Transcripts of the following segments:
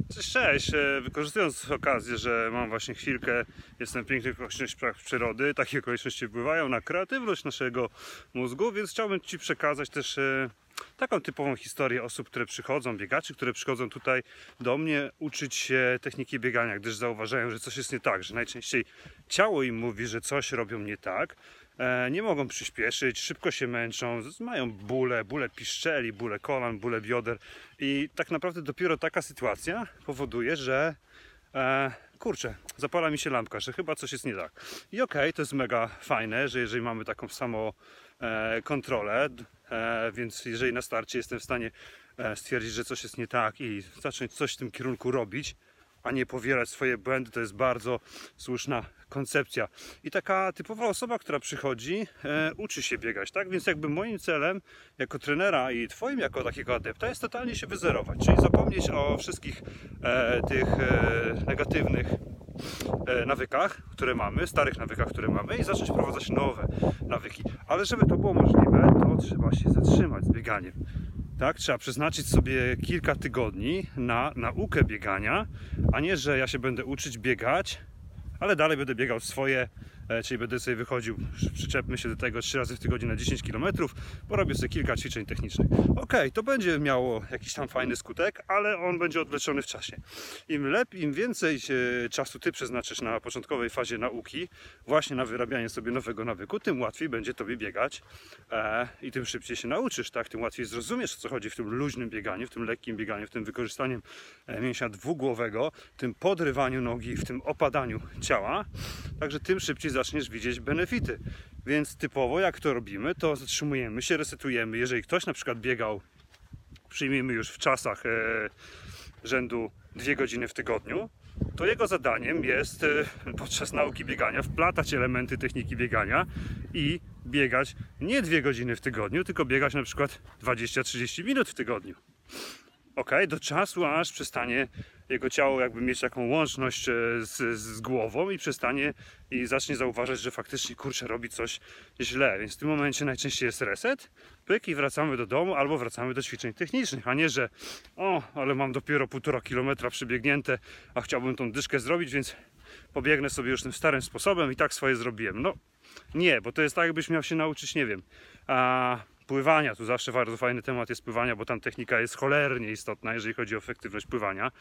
Cześć, wykorzystując okazję, że mam właśnie chwilkę, jestem w pięknych okolicznościach przyrody, takie okoliczności wpływają na kreatywność naszego mózgu, więc chciałbym Ci przekazać też taką typową historię osób, które przychodzą, biegaczy, które przychodzą tutaj do mnie uczyć się techniki biegania, gdyż zauważają, że coś jest nie tak, że najczęściej ciało im mówi, że coś robią nie tak, nie mogą przyspieszyć, szybko się męczą, mają bóle piszczeli, bóle kolan, bóle bioder i tak naprawdę dopiero taka sytuacja powoduje, że kurczę, zapala mi się lampka, że chyba coś jest nie tak. I okej, to jest mega fajne, że jeżeli mamy taką samą kontrolę, więc jeżeli na starcie jestem w stanie stwierdzić, że coś jest nie tak i zacząć coś w tym kierunku robić, a nie powielać swoje błędy, to jest bardzo słuszna koncepcja. I taka typowa osoba, która przychodzi, uczy się biegać, tak? Więc jakby moim celem jako trenera i Twoim jako takiego adepta jest totalnie się wyzerować, czyli zapomnieć o wszystkich tych negatywnych nawykach, które mamy, starych nawykach, które mamy i zacząć wprowadzać nowe nawyki. Ale żeby to było możliwe, to trzeba się zatrzymać z bieganiem. Tak, trzeba przeznaczyć sobie kilka tygodni na naukę biegania, a nie, że ja się będę uczyć biegać, ale dalej będę biegał swoje, czyli będę sobie wychodził, przyczepmy się do tego 3 razy w tygodniu na 10 km, bo robię sobie kilka ćwiczeń technicznych. Okej, to będzie miało jakiś tam fajny skutek, ale on będzie odwleczony w czasie. Im więcej czasu Ty przeznaczysz na początkowej fazie nauki, właśnie na wyrabianie sobie nowego nawyku, tym łatwiej będzie Tobie biegać i tym szybciej się nauczysz, tak? Tym łatwiej zrozumiesz, o co chodzi w tym luźnym bieganiu, w tym lekkim bieganiu, w tym wykorzystaniem mięśnia dwugłowego, tym podrywaniu nogi, w tym opadaniu ciała, także tym szybciej zaczniesz widzieć benefity. Więc typowo jak to robimy, to zatrzymujemy się, resetujemy. Jeżeli ktoś na przykład biegał, przyjmijmy już w czasach rzędu 2 godziny w tygodniu, to jego zadaniem jest podczas nauki biegania wplatać elementy techniki biegania i biegać nie 2 godziny w tygodniu, tylko biegać na przykład 20-30 minut w tygodniu. Do czasu aż przestanie jego ciało jakby mieć taką łączność z głową i przestanie i zacznie zauważać, że faktycznie kurczę robi coś źle, więc w tym momencie najczęściej jest reset, pyk i wracamy do domu albo wracamy do ćwiczeń technicznych, a nie, że ale mam dopiero 1,5 kilometra przebiegnięte, a chciałbym tą dyszkę zrobić, więc pobiegnę sobie już tym starym sposobem i tak swoje zrobiłem. No nie, bo to jest tak, jakbyś miał się nauczyć, nie wiem, pływania, tu zawsze bardzo fajny temat jest pływania, bo tam technika jest cholernie istotna, jeżeli chodzi o efektywność pływania.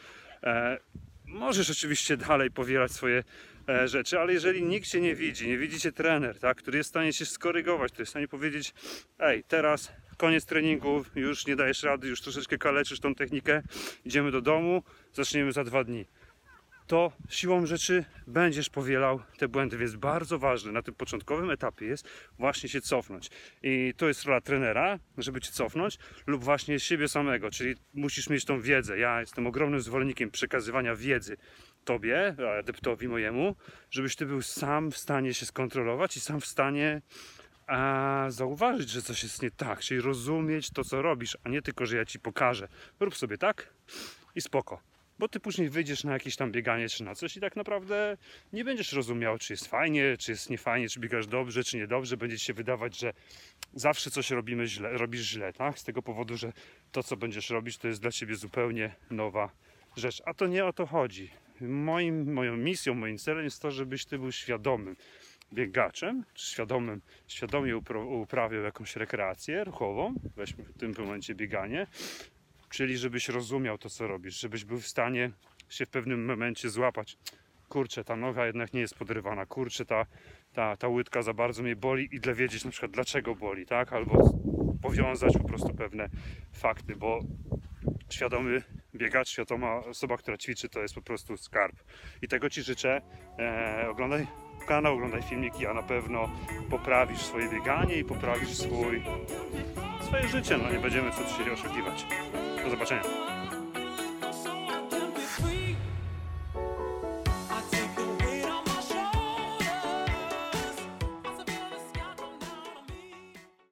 Możesz oczywiście dalej powielać swoje rzeczy, ale jeżeli nikt Cię nie widzi Cię trener, tak, który jest w stanie się skorygować, który jest w stanie powiedzieć: ej, teraz koniec treningu, już nie dajesz rady, już troszeczkę kaleczysz tą technikę, idziemy do domu, zaczniemy za 2 dni. To siłą rzeczy będziesz powielał te błędy, więc bardzo ważne na tym początkowym etapie jest właśnie się cofnąć. I to jest rola trenera, żeby Cię cofnąć, lub właśnie siebie samego, czyli musisz mieć tą wiedzę. Ja jestem ogromnym zwolennikiem przekazywania wiedzy Tobie, adeptowi mojemu, żebyś Ty był sam w stanie się skontrolować i sam w stanie zauważyć, że coś jest nie tak, czyli rozumieć to, co robisz, a nie tylko, że ja Ci pokażę. Rób sobie tak i spoko. Bo Ty później wyjdziesz na jakieś tam bieganie czy na coś i tak naprawdę nie będziesz rozumiał, czy jest fajnie, czy jest niefajnie, czy biegasz dobrze, czy niedobrze. Będzie Ci się wydawać, że zawsze coś robisz źle, tak? Z tego powodu, że to, co będziesz robić, to jest dla Ciebie zupełnie nowa rzecz. A to nie o to chodzi. Moją misją, moim celem jest to, żebyś Ty był świadomym biegaczem, czy świadomie uprawiał jakąś rekreację ruchową, weźmy w tym momencie bieganie, czyli żebyś rozumiał to, co robisz, żebyś był w stanie się w pewnym momencie złapać. Kurczę, ta noga jednak nie jest podrywana, kurczę, ta łydka za bardzo mnie boli i wiedzieć na przykład dlaczego boli, tak? Albo powiązać po prostu pewne fakty, bo świadomy biegacz, świadoma osoba, która ćwiczy, to jest po prostu skarb. I tego Ci życzę. Oglądaj kanał, oglądaj filmiki, a na pewno poprawisz swoje bieganie i poprawisz swoje życie. No nie będziemy co dzisiaj oszukiwać. Do zobaczenia.